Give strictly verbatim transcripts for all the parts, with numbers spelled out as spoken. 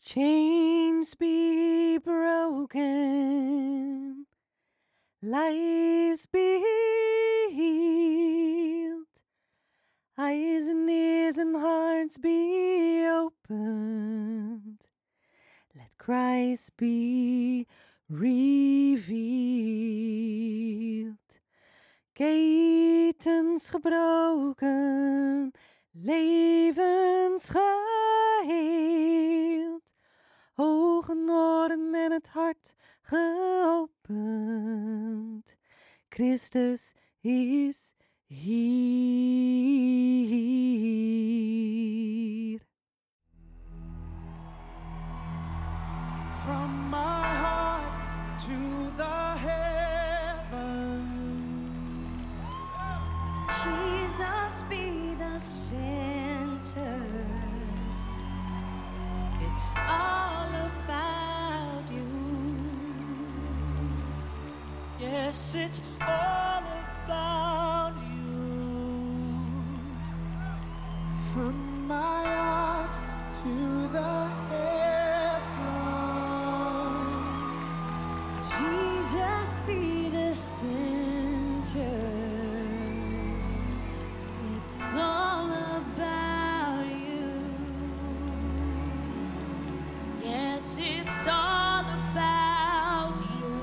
Chains be broken, lives be healed, eyes and ears and hearts be opened. Let Christ be revealed. Ketens gebroken, levens geheeld, ogen, oren en het hart geopend. Christus is hier. From my heart to the heaven, Jesus be the center. It's all about you. Yes, it's all about you. from my heart to the heaven, Jesus be the center. It's all about you. Yes, it's all about you.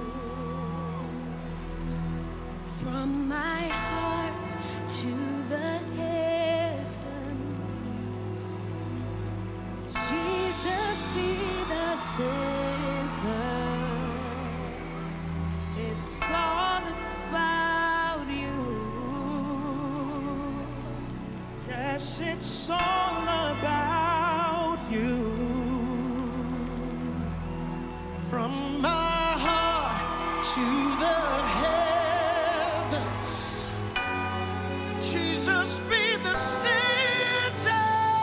From my heart to the heaven, Jesus be the center. It's all about you. yes, it's all about you. From my heart to the heavens, Jesus be the center.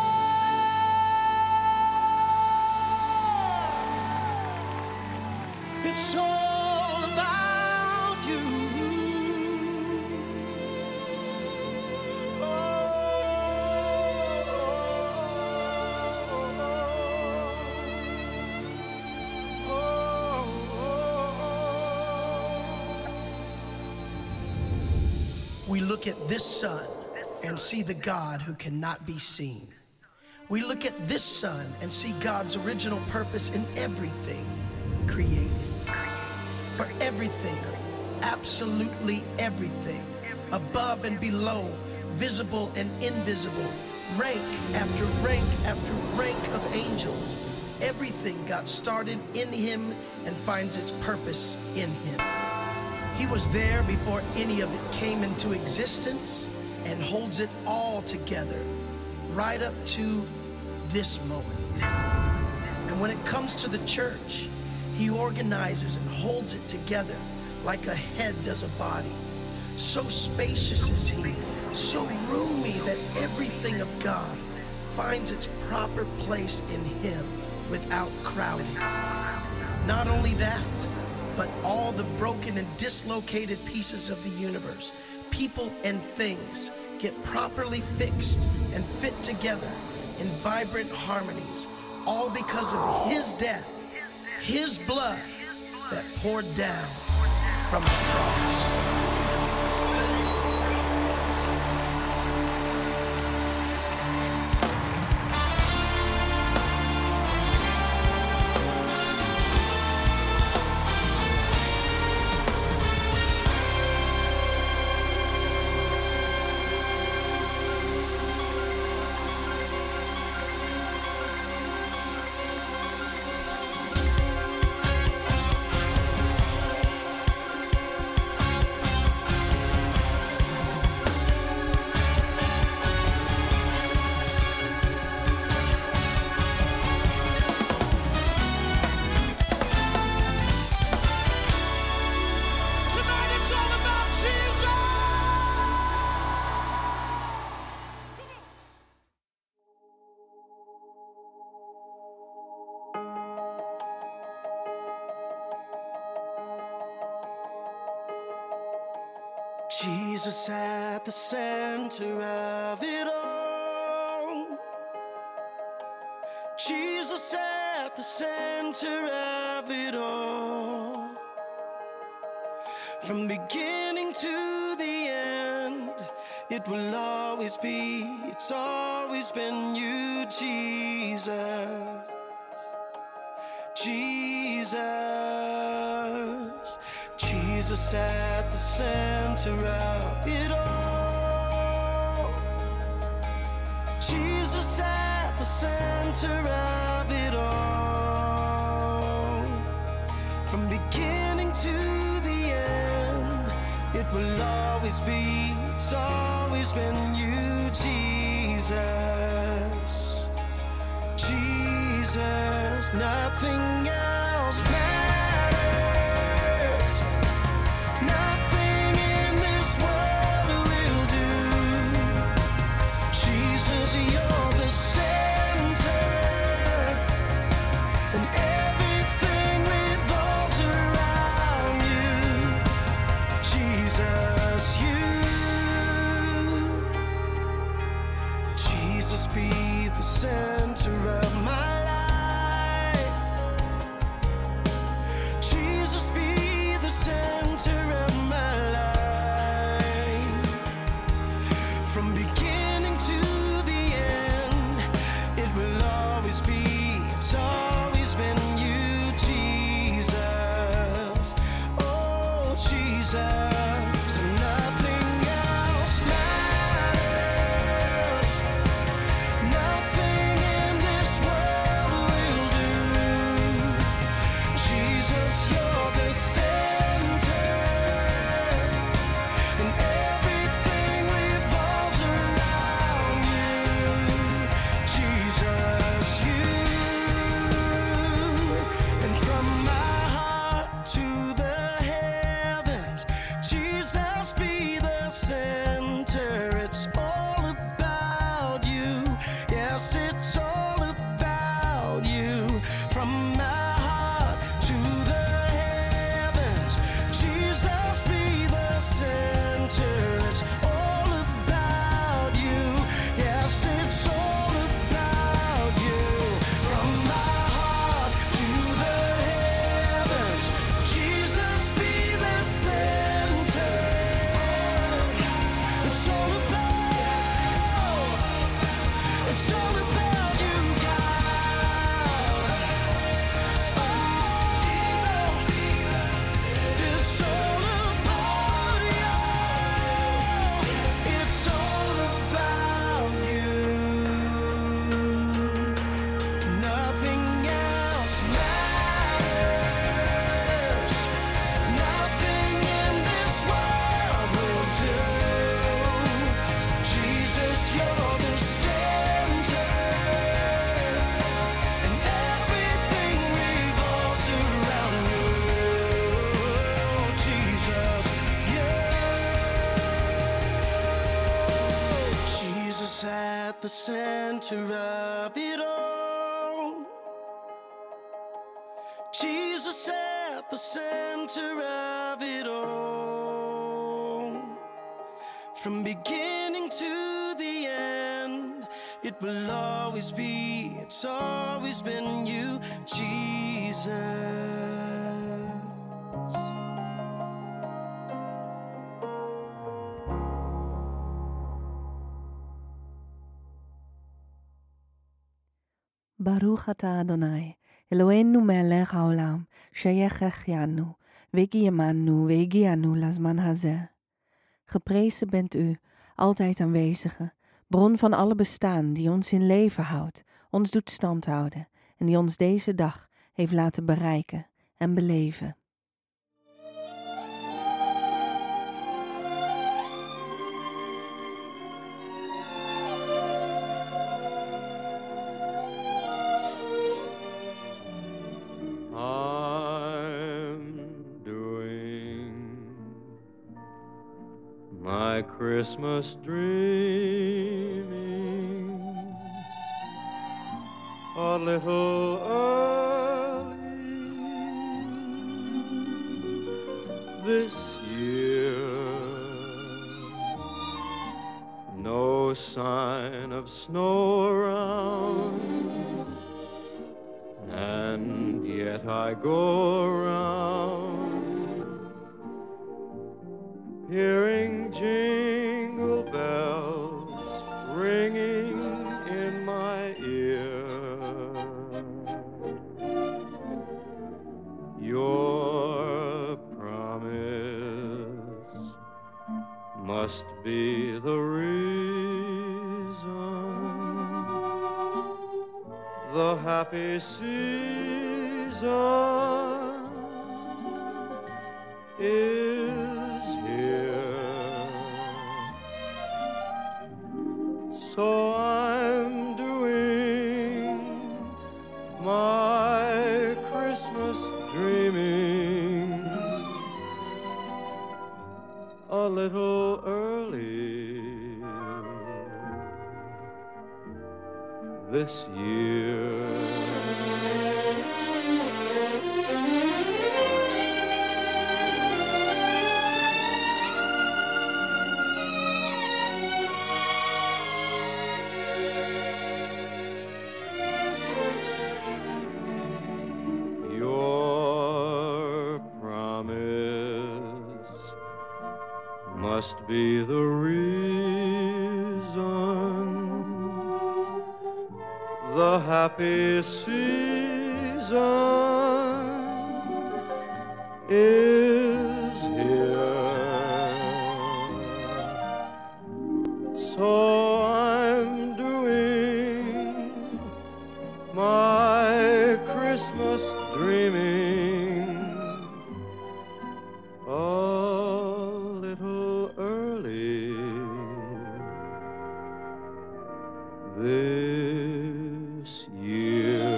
It's all about you. We look at this sun and see the God who cannot be seen. We look at this sun and see God's original purpose in everything created. For everything, absolutely everything, above and below, visible and invisible, rank after rank after rank of angels, everything got started in him and finds its purpose in him. He was there before any of it came into existence and holds it all together right up to this moment. And when it comes to the church, he organizes and holds it together like a head does a body. So spacious is he, so roomy that everything of God finds its proper place in him without crowding. Not only that, but all the broken and dislocated pieces of the universe, people and things, get properly fixed and fit together in vibrant harmonies, all because of his death, his blood that poured down from the cross. Jesus at the center of it all. Jesus Jesus at the center of it all. From beginning to the end, it will always be, it's always been you, Jesus. Jesus, Jesus at the center of it all. Jesus at the center of it all. From beginning to the end, it will always be, it's always been you, Jesus. Jesus, nothing else matters. Nothing in this world will do. Jesus, you're the center, and everything revolves around you. Jesus, you. Jesus, be the center of my life. Jesus, be the center of my life. From beginning to the end, it will always be, it's always been you, Jesus. Oh, Jesus. Nothing else matters. Nothing in this world will do. Jesus, you're the center, and everything revolves around you. Jesus, you. And from my heart to the heavens, Jesus, be the center. It's all about you. Yes, it's all about you. From my heart to the heavens, Jesus, be the center. It's all about you. Yes, it's all about you. From my heart to the heavens, Jesus, be the center. It's all about, it's all about you, God. Oh, it's all about you. It's all about you. Nothing else matters. Nothing in this world will do. Jesus, you're the center, and everything revolves around you. Jesus, yeah. Jesus at the center of it all. Jesus at the center of it all. From beginning to the end, it will always be, it's always been you, Jesus. ברוך אתה אדוני, אלוהינו מלך העולם, שייך החיינו, wegijemanu, wegianu lezman haze. Geprezen bent u, altijd aanwezige, bron van alle bestaan die ons in leven houdt, ons doet standhouden en die ons deze dag heeft laten bereiken en beleven. My Christmas dreaming a little early this year. No sign of snow around, yet I go around hearing jingle bells ringing in my ear. Your promise must be the reason the happy season is here. So I'm doing my Christmas dreaming a little early this year. Your promise must be the reason the happy season is here. So I'm doing my Christmas dreaming a little early this year.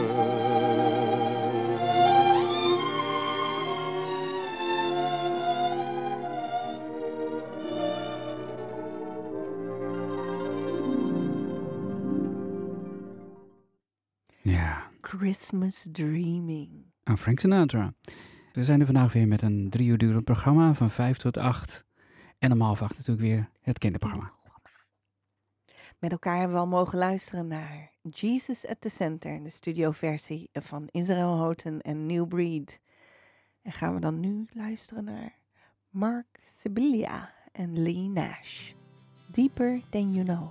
Ja, Christmas Dreaming. aan Frank Sinatra. We zijn er vandaag weer met een drie uur durend programma van vijf tot acht. En om half acht natuurlijk weer het kinderprogramma. Met elkaar hebben we al mogen luisteren naar Jesus at the Center, de studioversie van Israel Houghton en New Breed. En gaan we dan nu luisteren naar Mark Sibilia en Lee Nash. Deeper Than You Know.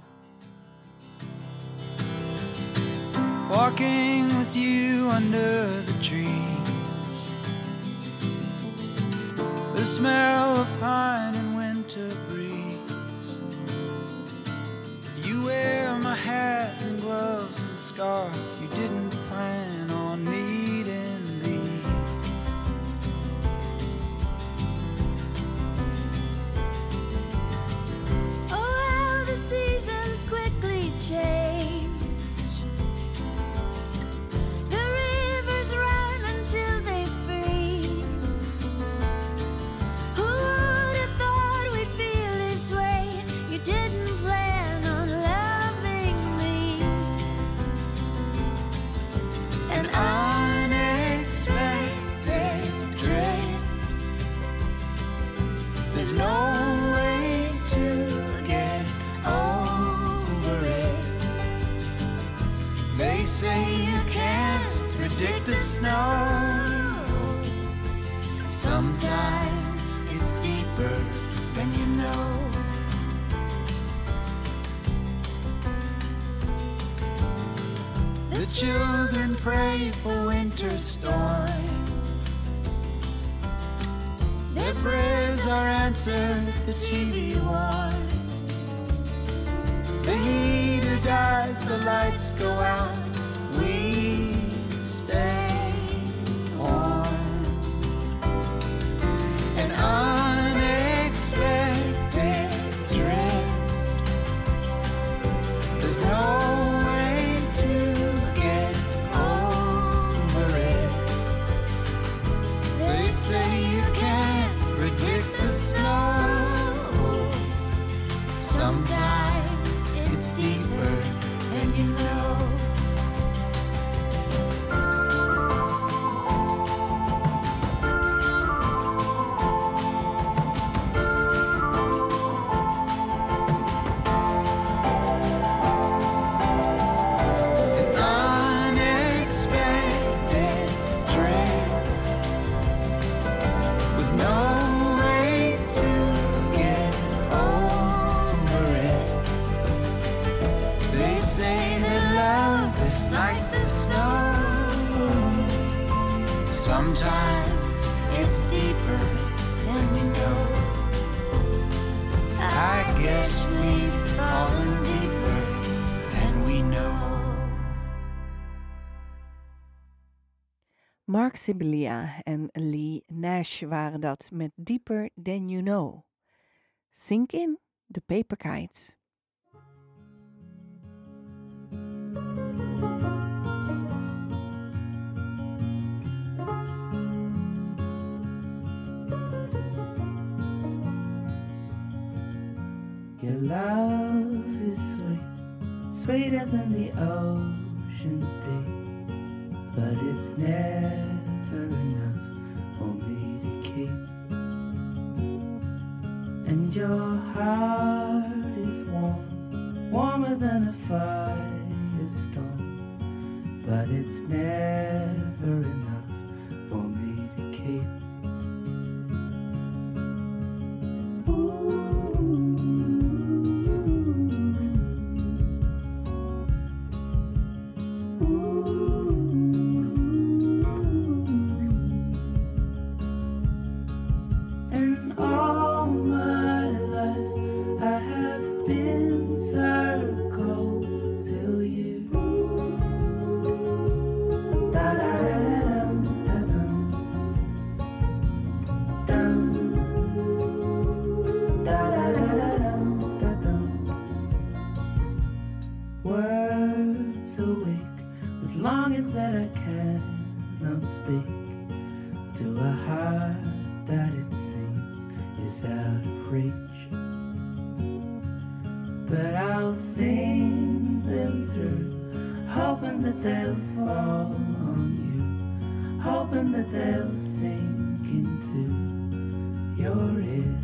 Walking with you under the trees, the smell of pine and winter breeze. You wear my hat and gloves and scarf. You didn't plan on needing these. Oh, how the seasons quickly change. The rivers run until they freeze. Who would have thought we'd feel this way? You didn't plan on loving me. An unexpected drift. There's no way to get over it. They say you can't predict the snow. Sometimes it's deeper than you know. The children pray for winter storms. Their prayers are answered, the T V warms. The heater dies, the lights go out. We stay warm. An unexpected drift. There's no way to get over it. They say you can't predict the snow. Sometimes it's deeper than you know. Sometimes it's deeper than we know. I guess we've fallen deeper than we know. Mark Sibilia en Lee Nash waren dat met Deeper Than You Know. Sink in, de Paper Kites. Your love is sweet, sweeter than the ocean's deep, but it's never enough for me to keep. And your heart is warm, warmer than a firestorm, but it's never enough for me to keep. That I cannot speak to a heart that it seems is out of reach, but I'll sing them through, hoping that they'll fall on you, hoping that they'll sink into your ears.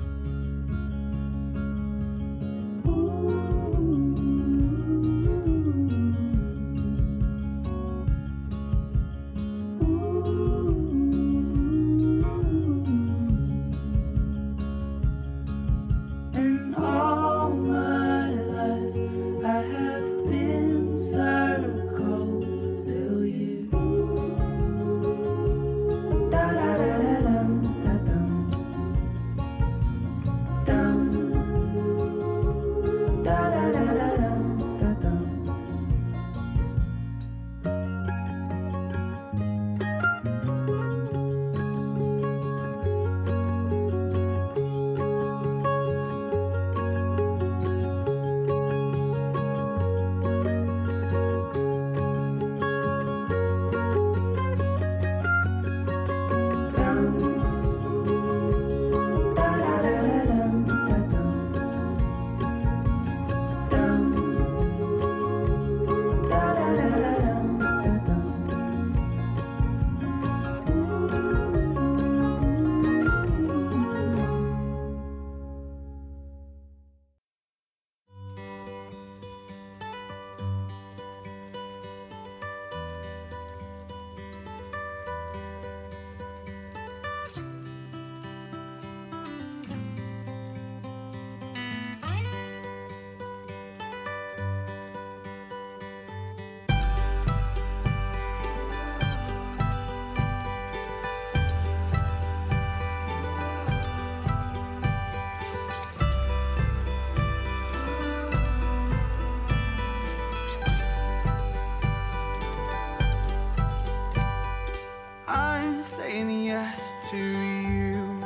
Saying yes to you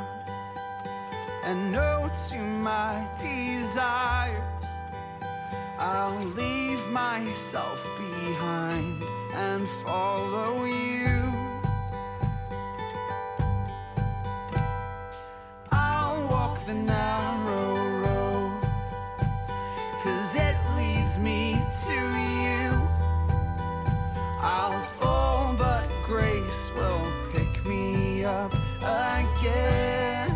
and no to my desires. I'll leave myself behind and follow you. I'll walk the narrow road, 'cause it leads me to you. I'll fall, but grace will pick me up again.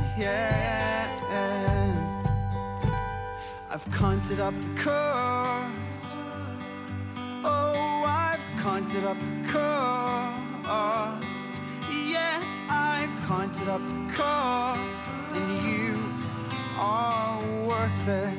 I've counted up the cost. Oh, I've counted up the cost. Yes, I've counted up the cost, and you are worth it.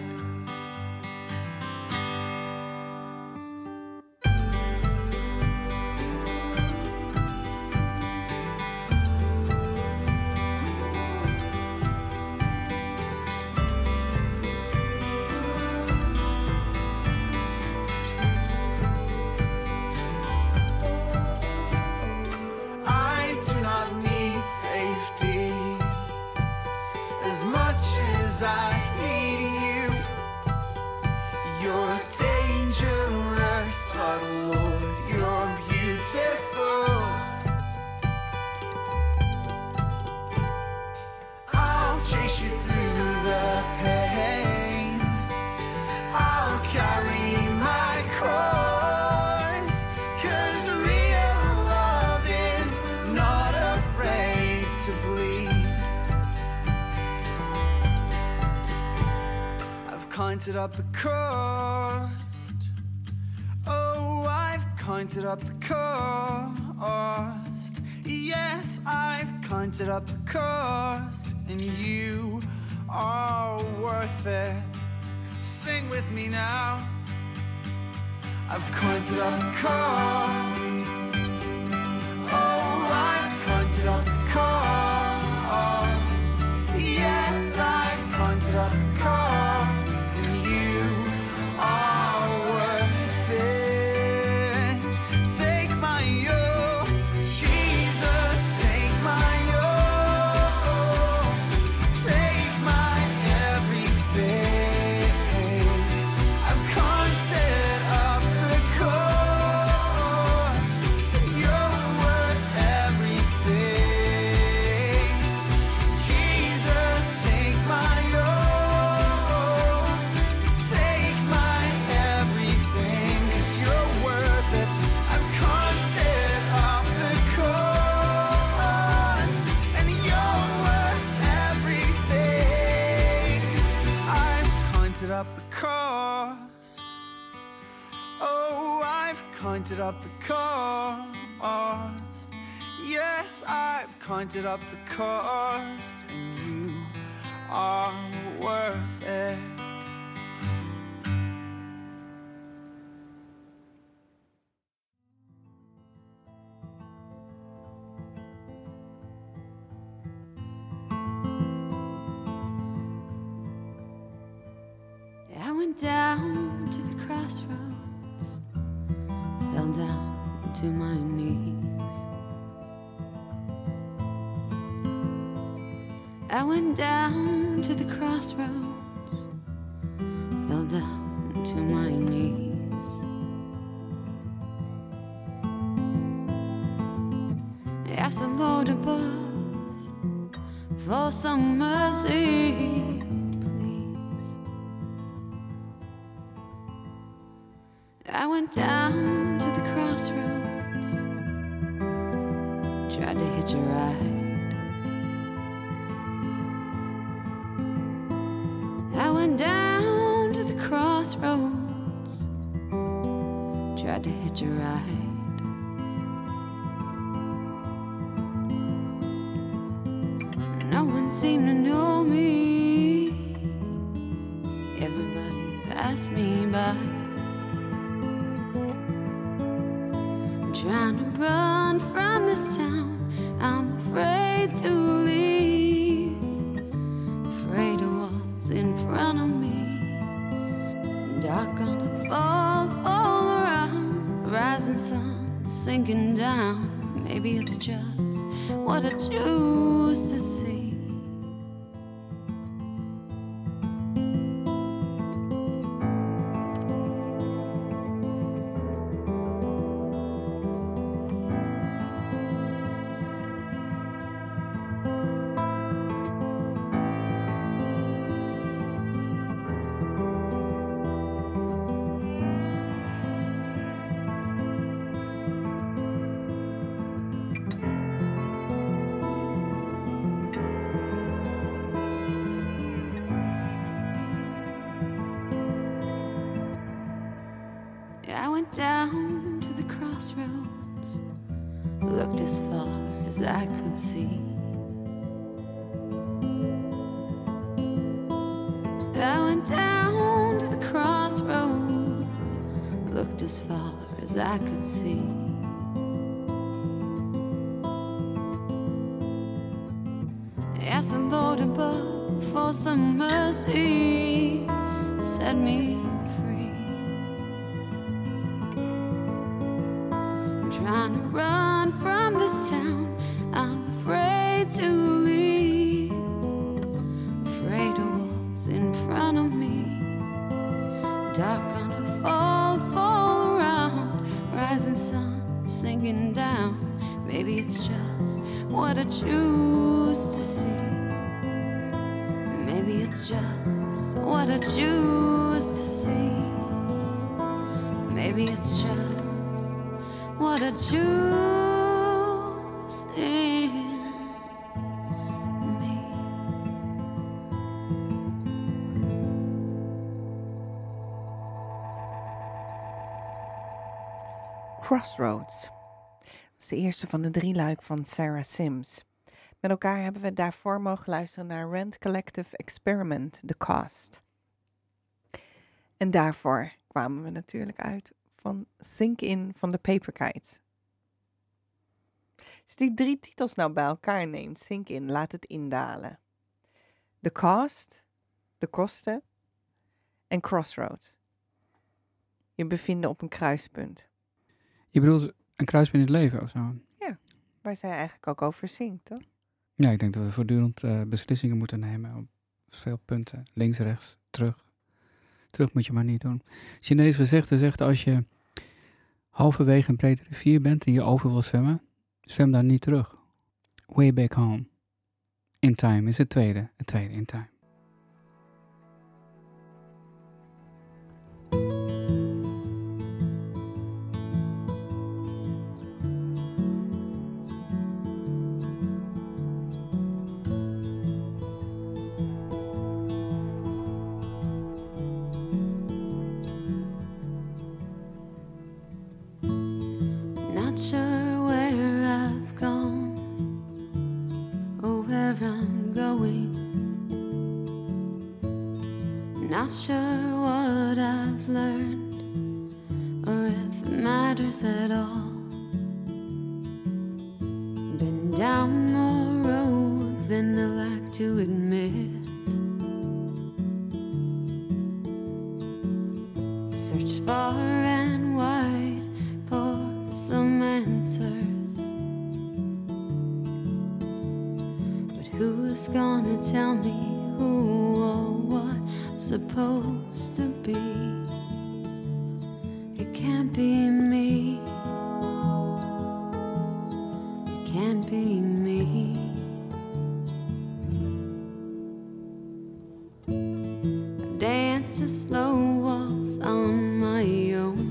'cause I need you. You're dangerous, but Lord, you're beautiful. I'll chase you through the pain. I'll carry my cross, 'cause real love is not afraid to bleed. I've counted up the cost. Oh, I've counted up the cost. Yes, I've counted up the cost, and you are worth it. Sing with me now. I've counted up the cost. Oh, I've counted up the cost. Yes, I've counted up the cost, and you are worth it. Take my yoke, Jesus, take my yoke. Take my everything. I've counted up the cost, and you're worth everything. Jesus, take my yoke. Take my everything, 'cause you're worth it. I've counted up the cost, and you're worth everything. I've counted up the cost. Oh, I've counted up the cost. Yes, I've counted up the cost, and you are worth it. I went down to the crossroads, fell down to my knees. I went down to the crossroads, fell down to my knees. I asked the Lord above for some mercy. I went down to the crossroads, tried to hitch a ride. I went down to the crossroads, tried to hitch a ride. No one seemed to know me, everybody passed me by. Trying to run from this town, I'm afraid to leave, afraid of what's in front of me. Dark gonna fall, fall around, rising sun sinking down. Maybe it's just what I choose to see. I went down to the crossroads, looked as far as I could see. I went down to the crossroads, looked as far as I could see. I asked the Lord above for some mercy, set me free. Trying to run from this town, I'm afraid to leave, afraid of what's in front of me. Dark gonna fall, fall around. Rising sun sinking down. Maybe it's just what I choose to see. Maybe it's just what I choose to see. Maybe it's just what I choose in me. Crossroads. Dat is de eerste van de drie luik van Sarah Sims. Met elkaar hebben we daarvoor mogen luisteren naar Rent Collective Experiment, The Cost. En daarvoor kwamen we natuurlijk uit van Sink In van de Paper Kites. Als je die drie titels nou bij elkaar neemt, Sink In, laat het indalen. The Cost, de kosten en Crossroads. Je bevinden op een kruispunt. Je bedoelt een kruispunt in het leven of zo? Ja, waar zij eigenlijk ook over zingt, toch? Ja, ik denk dat we voortdurend uh, beslissingen moeten nemen op veel punten. Links, rechts, terug. Terug moet je maar niet doen. Chinese gezegde zegt, als je halverwege een brede rivier bent en je over wil zwemmen, zwem dan niet terug. Way back home. In time is het tweede. Het tweede in time. Not sure where I've gone or where I'm going. Not sure what I've learned or if it matters at all. Been down more roads than I like to admit. Search far and wide for some answers, but who's gonna tell me who or what I'm supposed to be? It can't be me. It can't be me. I dance to slow waltz on my own.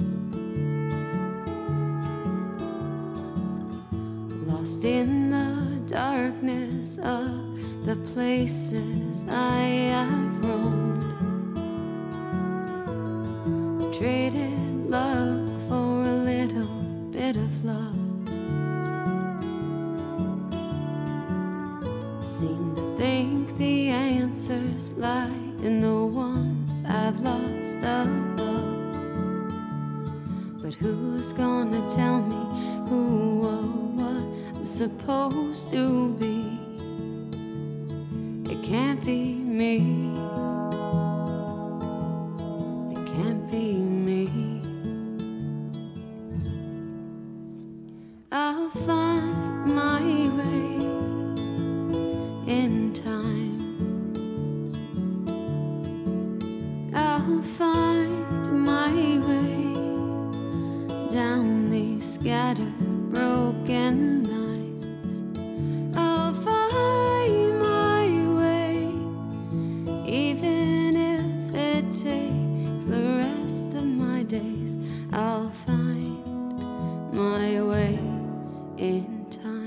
Lost in the darkness of the places I have roamed. Traded luck for a little bit of love. Seem to think the answers lie in the ones I've lost above. But who's gonna tell me who or what I'm supposed to be? It can't be me. It can't be me. I'll find my way in time. I'll find my way down these scattered broken lines. I'll find my way, even if it takes the rest of my days. I'll find my way in time.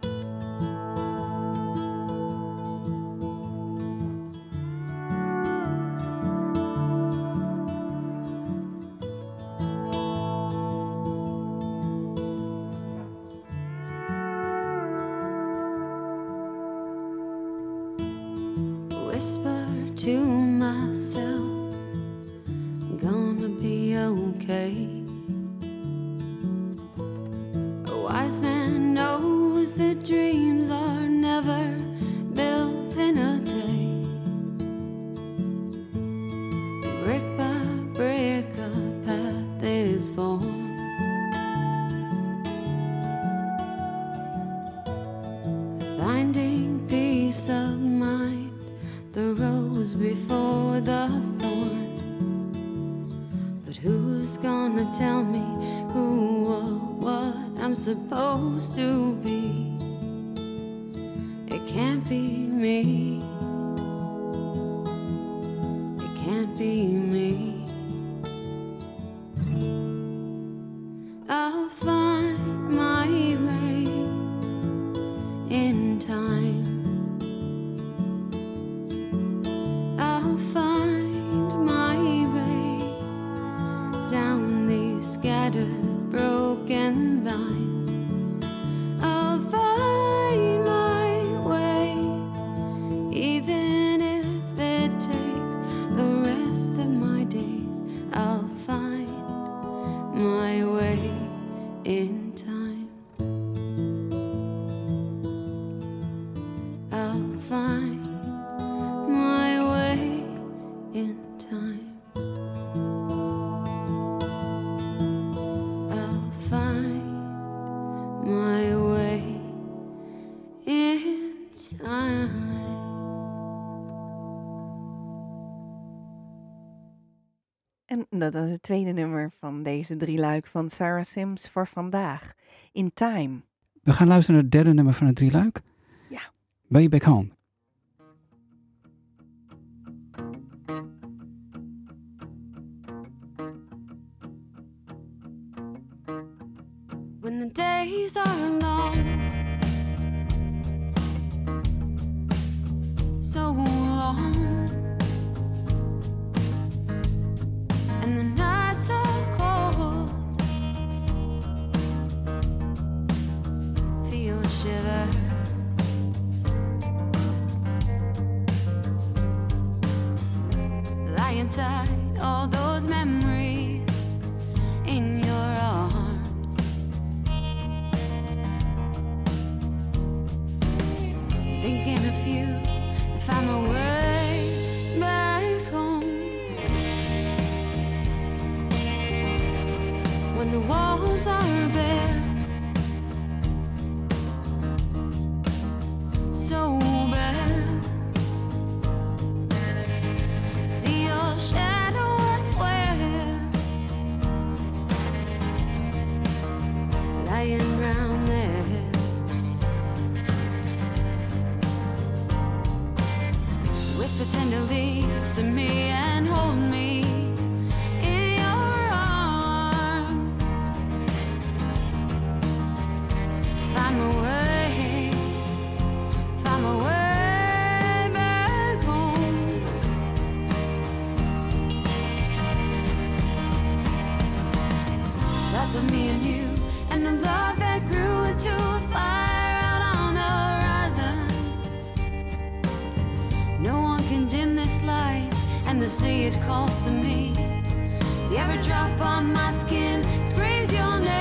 Whisper to myself, gonna be okay. A wise man knows that dreams are never built in a day. Brick by brick a path is formed. Finding peace of mind, the rose rose before the thorn. But who's gonna tell me who or what I'm supposed to be? It can't be me. It can't be me. I'll find my way in time. I'll find my way down these scattered, broken lines. I'll find my way, even if it takes the rest of my days. I'll find my way in time. I'll find my way in time. I'll find my way in time. En dat was het tweede nummer van deze drieluik van Sarah Sims voor vandaag. In Time. We gaan luisteren naar het derde nummer van het drieluik. Ja. Way Back Home. When the days are long, so long, and the nights are cold, feel a shiver. Lie inside all those memories in your arms. Thinking of you, if I'm away back home. When the walls are bare, so bare. See your shadow, I swear, lying round there. Whisper tenderly to me and hold me in your arms. Find my way, find my way back home. Lots of me and you, and the love that grew into a fire out on the horizon. No one can dim this light, and the sea it calls to me. Every drop on my skin screams your name.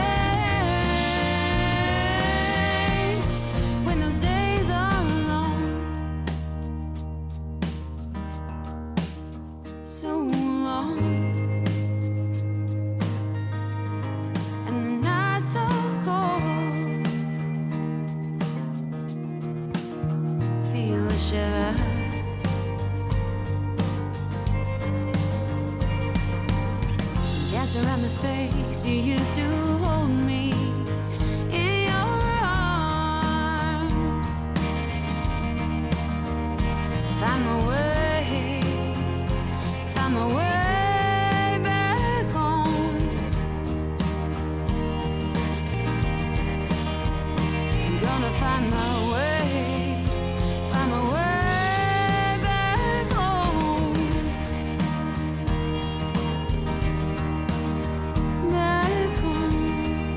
When those days are long, so long, and the nights so cold, feel a shiver. Dance around the space you used to hold me in your arms. Find my way, find my way back home. I'm gonna find my way, find my way back home. Back home.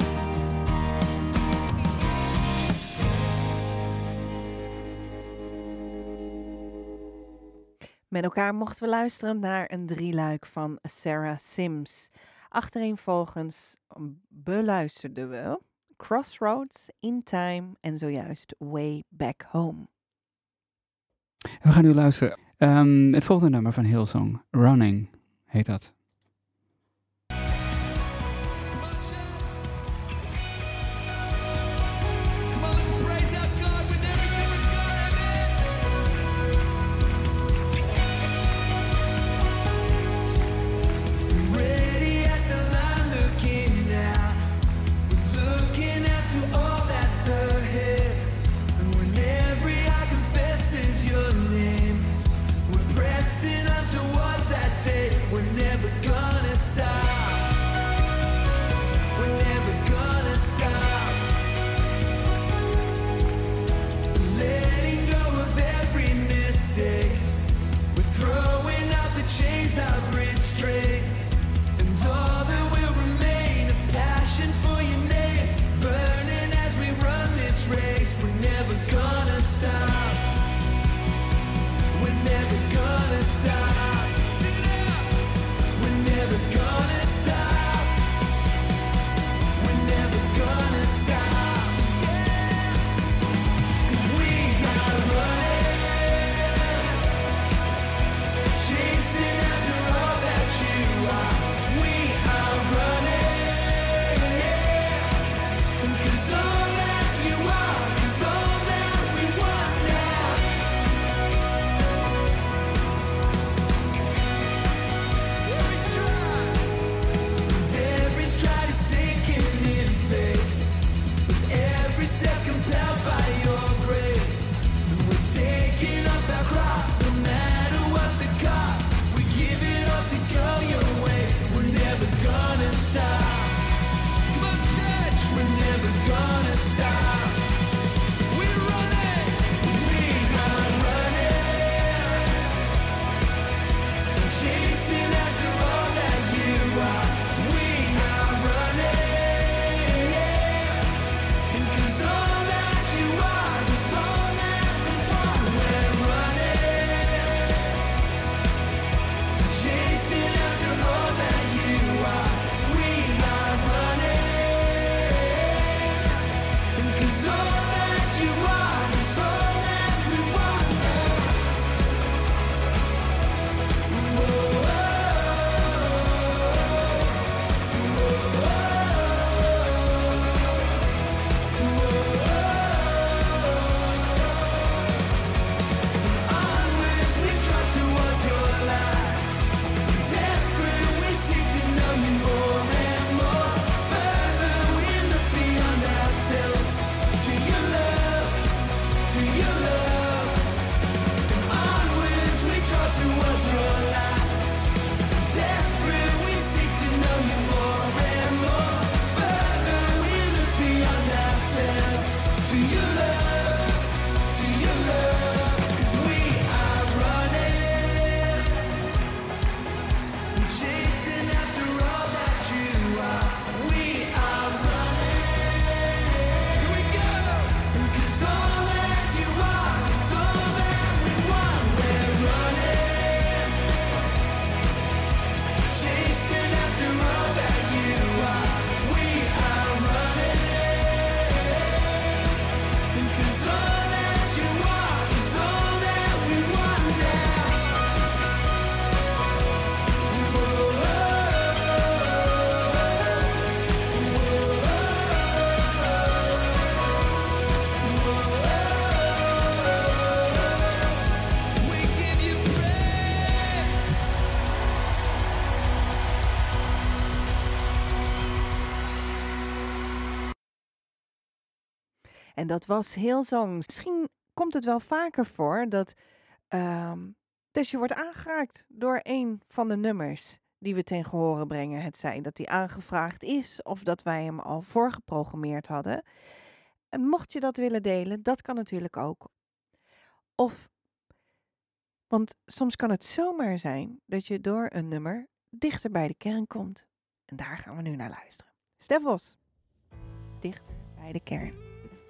Met elkaar mochten we luisteren naar een drieluik van Sarah Sims. Achtereenvolgens beluisterden we Crossroads, In Time en zojuist Way Back Home. We gaan nu luisteren. Um, het volgende nummer van Hillsong, Running, heet dat. Come on, let's praise our God with everything we've got, amen. 'Cause all that you are is all that we want now. Onwards we trot towards your light. Desperate we seek to know you more and more. Further we look beyond ourselves to your love, to your love. Onwards we trot towards your light. Desperate we seek to know you more and more. Further we look beyond ourselves to your love, to your love. 'Cause we are running, chasing after all that you are. We are running. Here we go. 'Cause all that you are is all that we want. We're running, chasing after all that you are. We are running. 'Cause all that you are is all that we want now. We give you praise. En dat was Hillsong. Misschien komt het wel vaker voor dat, ehm dat je wordt aangeraakt door een van de nummers die we ten gehore brengen. Het zij dat die aangevraagd is of dat wij hem al voorgeprogrammeerd hadden. En mocht je dat willen delen, dat kan natuurlijk ook. Of, want soms kan het zomaar zijn dat je door een nummer dichter bij de kern komt. En daar gaan we nu naar luisteren. Stef Bos, dicht bij de kern.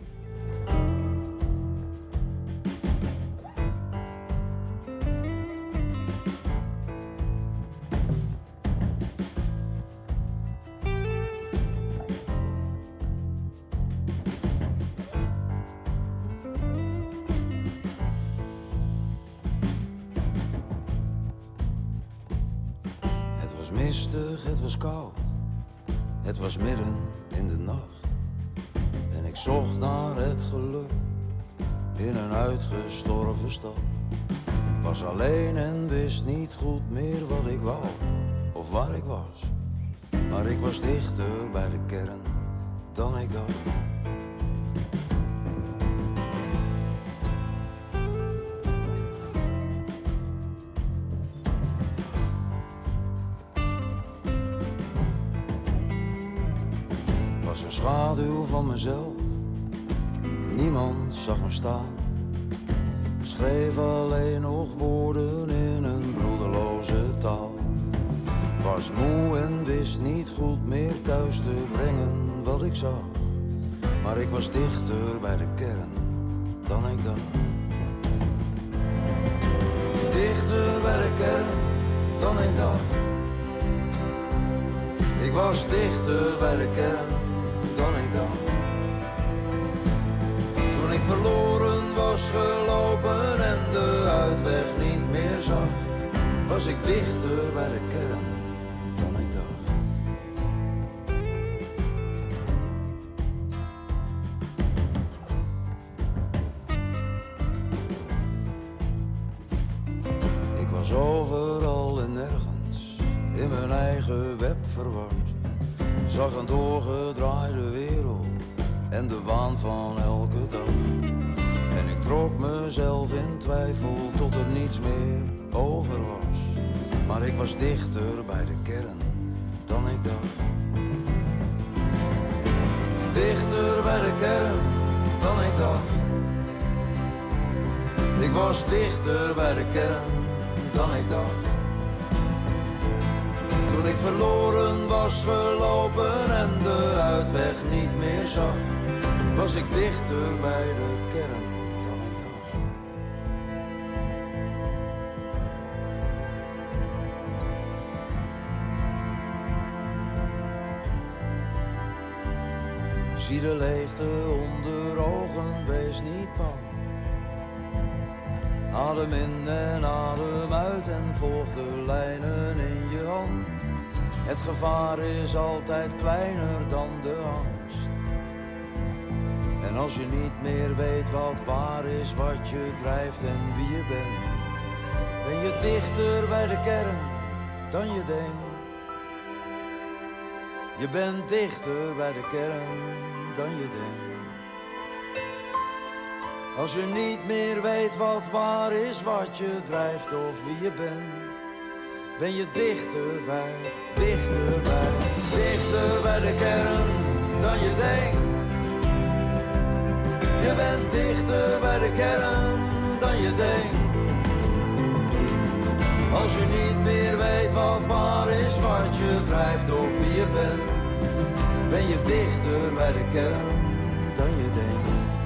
Het was mistig, het was koud, het was midden in de nacht. En ik zocht naar het geluk in een uitgestorven stad. Ik was alleen en wist niet goed meer wat ik wou of waar ik was. Maar ik was dichter bij de kern dan ik dacht. Was een schaduw van mezelf, niemand zag me staan. Schreef alleen nog woorden in een bloedeloze taal. Was moe en wist niet goed meer thuis te brengen wat ik zag. Maar ik was dichter bij de kern dan ik dacht. Dichter bij de kern dan ik dacht. Ik was dichter bij de kern dan ik dacht. Toen ik verloren was gelopen en de uitweg niet meer zag, was ik dichter bij de kern dan ik dacht. Ik was overal en nergens in mijn eigen web verward. Zag een doorgedraaide wereld en de waan van elke dag. En ik trok mezelf in twijfel tot er niets meer over was. Maar ik was dichter bij de kern dan ik dacht. Dichter bij de kern dan ik dacht. Ik was dichter bij de kern dan ik dacht. Toen ik verloren was gelopen en de uitweg niet meer zag, was ik dichter bij de kern dan ik dacht. zie de leegte onder ogen, wees niet bang. Adem in en adem uit en volg de lijnen in je hand. Het gevaar is altijd kleiner dan de angst. En als je niet meer weet wat waar is, wat je drijft en wie je bent, ben je dichter bij de kern dan je denkt. Je bent dichter bij de kern dan je denkt. Als je niet meer weet wat waar is, wat je drijft of wie je bent, ben je dichterbij, dichterbij, dichter bij de kern dan je denkt. Je bent dichter bij de kern dan je denkt. Als je niet meer weet wat waar is, wat je drijft of wie je bent, ben je dichter bij de kern dan je denkt.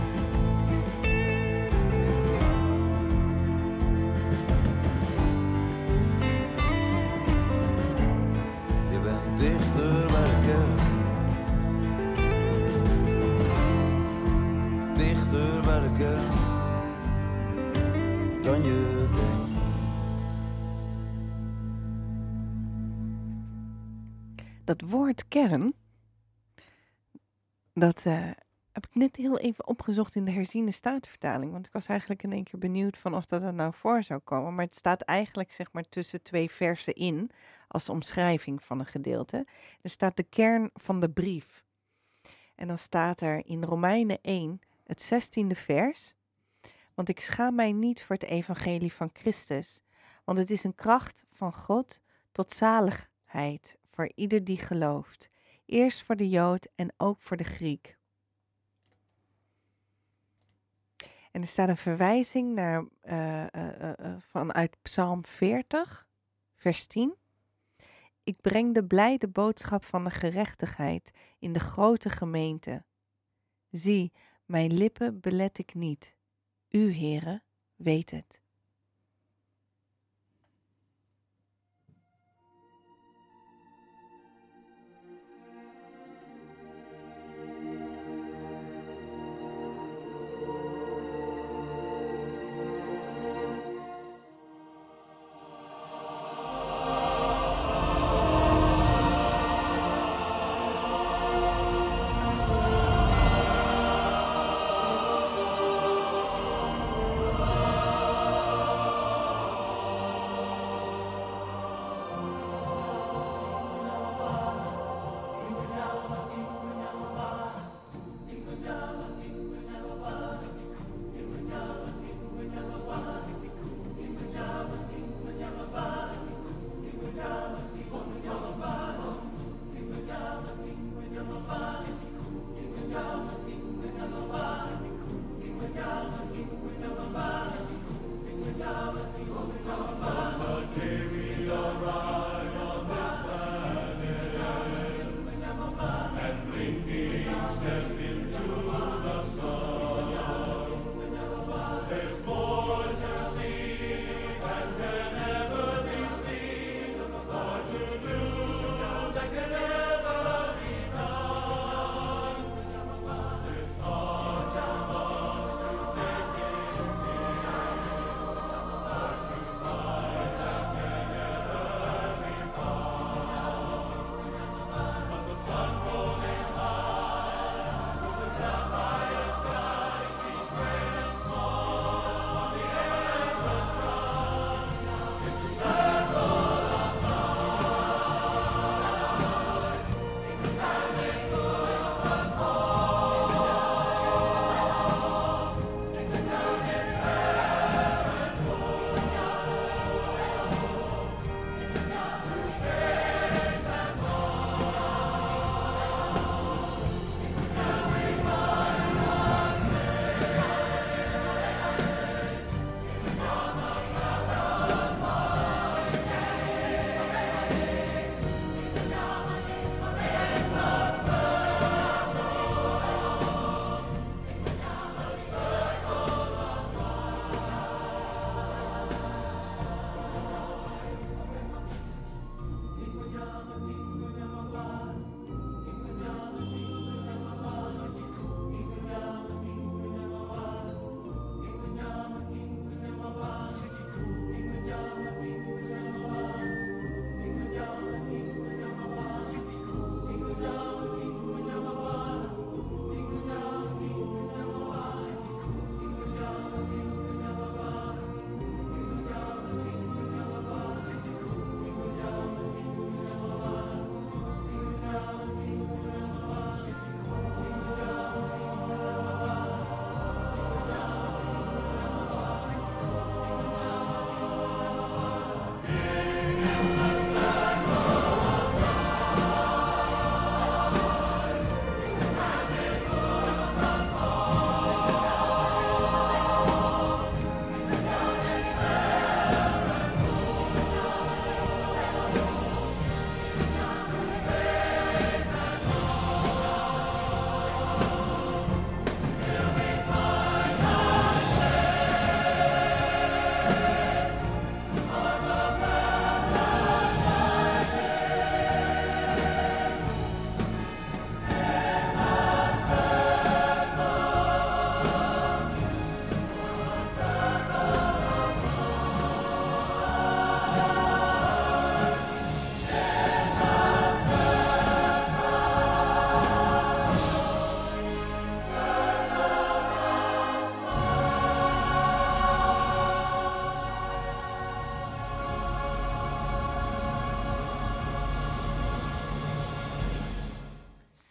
Dichter bij de kern, dichter bij de kern dan je denkt. Dat woord kern, dat uh, heb ik net heel even opgezocht in de herziene statenvertaling. Want ik was eigenlijk in één keer benieuwd van of dat er nou voor zou komen. Maar het staat eigenlijk zeg maar tussen twee versen in, als omschrijving van een gedeelte. Er staat de kern van de brief. En dan staat er in Romeinen één, het zestiende vers. Want ik schaam mij niet voor het evangelie van Christus. Want het is een kracht van God tot zaligheid voor ieder die gelooft. Eerst voor de Jood en ook voor de Griek. En er staat een verwijzing naar, uh, uh, uh, vanuit Psalm veertig, vers tien. Ik breng de blijde boodschap van de gerechtigheid in de grote gemeente. Zie, mijn lippen belet ik niet. U, Heere, weet het.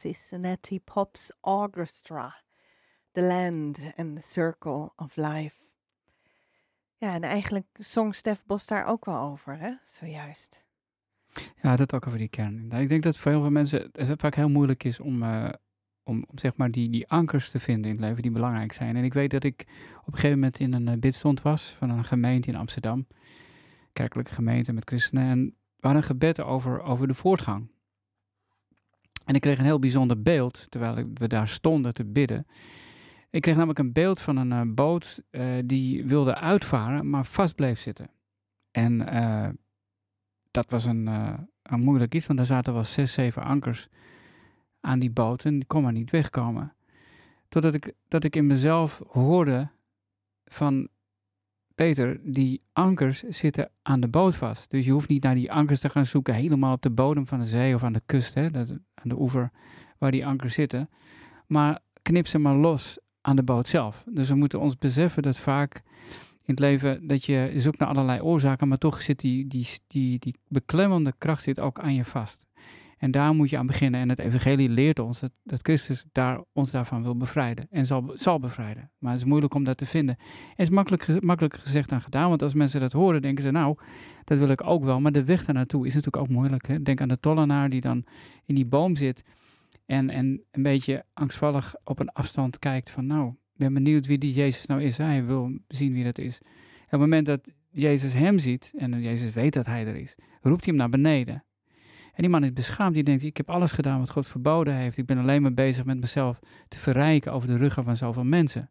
Genesis, Nettie Pop's Orchestra. The Land and the Circle of Life. Ja, en eigenlijk zong Stef Bos daar ook wel over, hè? Zojuist. Ja, dat ook over die kern. Ik denk dat voor heel veel mensen het vaak heel moeilijk is om, uh, om, om zeg maar die, die ankers te vinden in het leven die belangrijk zijn. En ik weet dat ik op een gegeven moment in een uh, bidstond was van een gemeente in Amsterdam. Kerkelijke gemeente met christenen. En we hadden een gebed over, over de voortgang. En ik kreeg een heel bijzonder beeld terwijl we daar stonden te bidden. Ik kreeg namelijk een beeld van een uh, boot uh, die wilde uitvaren, maar vast bleef zitten. En uh, dat was een, uh, een moeilijk iets, want er zaten wel zes, zeven ankers aan die boot en die kon maar niet wegkomen. Totdat ik, dat ik in mezelf hoorde van Peter, die ankers zitten aan de boot vast. Dus je hoeft niet naar die ankers te gaan zoeken helemaal op de bodem van de zee of aan de kust, hè, dat, aan de oever waar die ankers zitten. Maar knip ze maar los aan de boot zelf. Dus we moeten ons beseffen dat vaak in het leven dat je zoekt naar allerlei oorzaken, maar toch zit die, die, die, die beklemmende kracht zit ook aan je vast. En daar moet je aan beginnen. En het evangelie leert ons dat, dat Christus daar, ons daarvan wil bevrijden. En zal, zal bevrijden. Maar het is moeilijk om dat te vinden. En het is makkelijk, makkelijk gezegd dan gedaan. Want als mensen dat horen, denken ze, nou, dat wil ik ook wel. Maar de weg daar naartoe is natuurlijk ook moeilijk. Hè? Denk aan de tollenaar die dan in die boom zit. En, en een beetje angstvallig op een afstand kijkt van, nou, ik ben benieuwd wie die Jezus nou is. Hij wil zien wie dat is. En op het moment dat Jezus hem ziet, en Jezus weet dat hij er is, roept hij hem naar beneden. En die man is beschaamd, die denkt, ik heb alles gedaan wat God verboden heeft. Ik ben alleen maar bezig met mezelf te verrijken over de ruggen van zoveel mensen.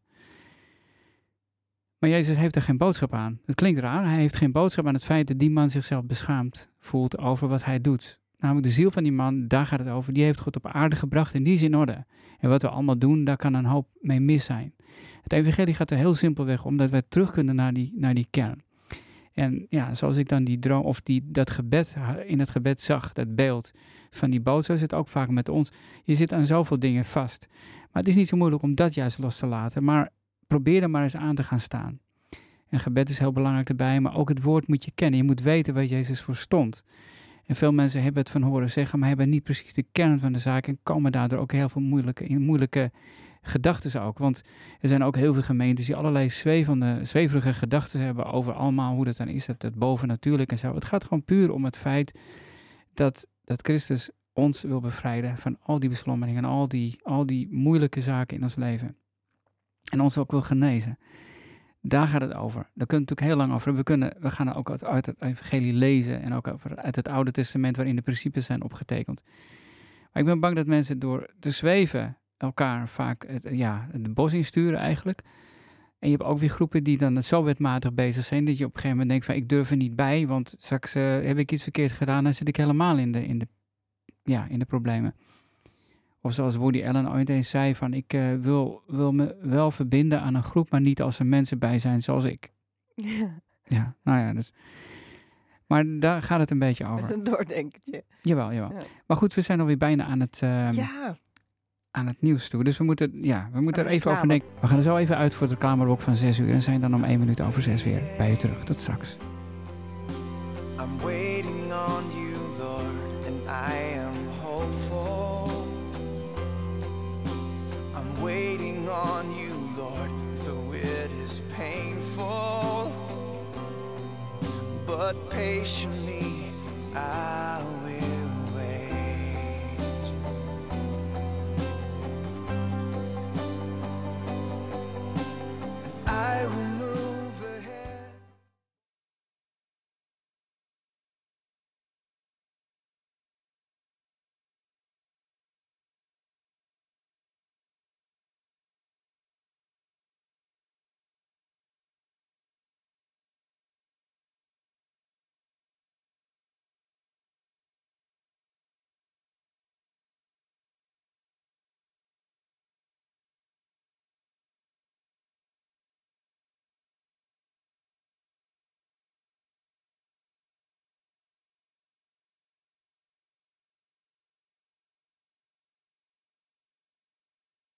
Maar Jezus heeft er geen boodschap aan. Het klinkt raar, hij heeft geen boodschap aan het feit dat die man zichzelf beschaamd voelt over wat hij doet. Namelijk de ziel van die man, daar gaat het over. Die heeft God op aarde gebracht en die is in orde. En wat we allemaal doen, daar kan een hoop mee mis zijn. Het evangelie gaat er heel simpelweg om dat wij terug kunnen naar die, naar die kern. En ja, zoals ik dan die droom, of die, dat gebed, in het gebed zag, dat beeld van die boot, zo is het ook vaak met ons. Je zit aan zoveel dingen vast. Maar het is niet zo moeilijk om dat juist los te laten. Maar probeer er maar eens aan te gaan staan. En gebed is heel belangrijk erbij, maar ook het woord moet je kennen. Je moet weten waar Jezus voor stond. En veel mensen hebben het van horen zeggen, maar hebben niet precies de kern van de zaak en komen daardoor ook heel veel moeilijke, moeilijke gedachten ook. Want er zijn ook heel veel gemeentes die allerlei zwevende, zweverige gedachten hebben over allemaal hoe dat dan is, dat het bovennatuurlijk en zo. Het gaat gewoon puur om het feit dat, dat Christus ons wil bevrijden van al die beslommeringen en al die, al die moeilijke zaken in ons leven. En ons ook wil genezen. Daar gaat het over. Daar kunnen we natuurlijk heel lang over. We, kunnen, we gaan ook uit, uit het evangelie lezen en ook over, uit het Oude Testament waarin de principes zijn opgetekend. Maar ik ben bang dat mensen door te zweven elkaar vaak het, ja, het bos insturen eigenlijk. En je hebt ook weer groepen die dan zo wetmatig bezig zijn dat je op een gegeven moment denkt van ik durf er niet bij, want straks uh, heb ik iets verkeerd gedaan, dan zit ik helemaal in de, in de, ja, in de problemen. Of zoals Woody Allen ooit eens zei van ik uh, wil, wil me wel verbinden aan een groep, maar niet als er mensen bij zijn zoals ik. Ja, ja nou ja, dus, maar daar gaat het een beetje over. dat is een doordenkertje. Jawel, jawel. Ja. Maar goed, we zijn alweer bijna aan het, uh, Ja, aan het nieuws toe. Dus we moeten, ja, we moeten Aan er de even over reclame. denken. We gaan er zo even uit voor het reclameblok van zes uur en zijn dan om één minuut over zes weer bij u terug. Tot straks. I'm waiting on you, Lord, and I am hopeful. I'm waiting on you, Lord, though it is painful. But patiently I'll